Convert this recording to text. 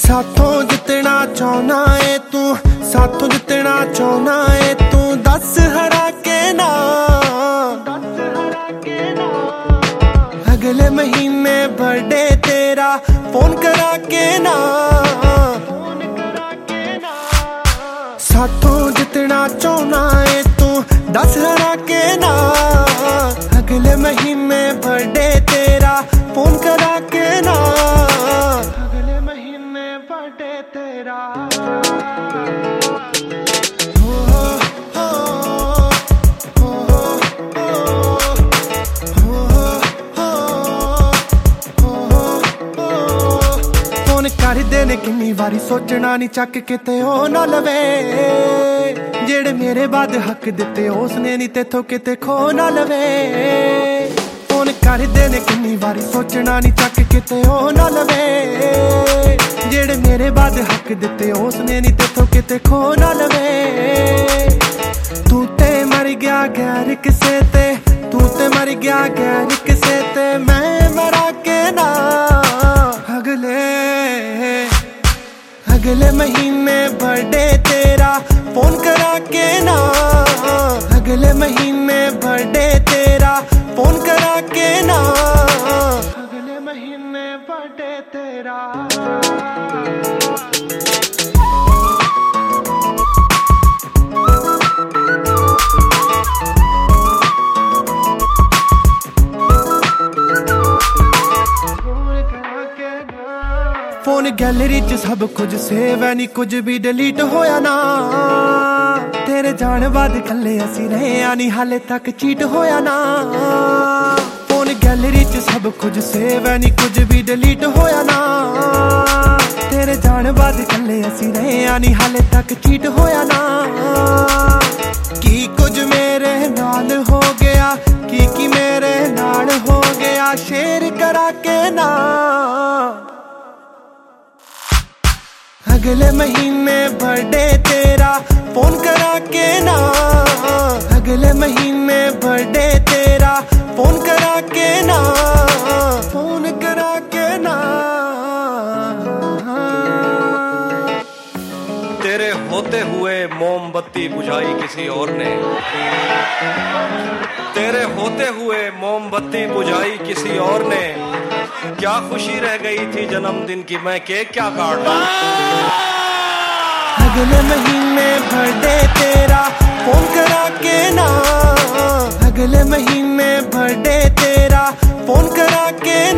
साथों जितना चाहना है तू, साथों जितना चाहना है तू, दस हरा के ना, अगले महीने बर्थडे तेरा फोन करा के ना, साथों जितना चाहना है तू, दस हरा के ना, अगले महीने बर्थडे तेरा फोन करा के ना, अगले महीने बर्थडे तेरा। फोन कर देने किन्नी वारी सोचना नहीं, चक किते ओ ना लवे, जेड़े मेरे बाद हक दिते उसने नहीं तेथों किते खो ना लवे। फोन कर देने किन्नी वारी सोचना नहीं, चक किते ओ ना लवे, जेड़े मेरे बाद हक दिते उसने नहीं तेथों किते खो ना लवे। तू ते मर गया गैर किसे ते, तू ते मर गया गैर किसे ते, मैं मरा के ना, अगले महीने बर्थडे तेरा फोन करा के ना, अगले महीने बर्थडे तेरा फोन करा के ना, अगले महीने बर्थडे तेरा। फोन गैलरी च सब कुछ सेव है, नहीं कुछ भी डिलीट होया ना, तेरे जाने बाद कल्ले असी रहे आनी, हाले तक चीट होया ना। फोन गैलरी च सब कुछ सेव है, नहीं कुछ भी डिलीट होया ना, तेरे जाने बाद कल्ले असी रहे आनी, हाले तक चीट होया ना। की कुछ मेरे नाल हो गया, की मेरे नाल हो गया, शेयर करा के ना, अगले महीने बर्थडे तेरा फोन करा के ना, अगले महीने बर्थडे तेरा फोन करा के ना, फोन करा के ना। तेरे होते हुए मोमबत्ती बुझाई किसी और ने, तेरे होते हुए मोमबत्ती बुझाई किसी और ने, क्या खुशी रह गई थी जन्मदिन की, मैं केक क्या काटता। अगले महीने बर्थडे तेरा फोन करा के ना, अगले महीने बर्थडे तेरा फोन करा के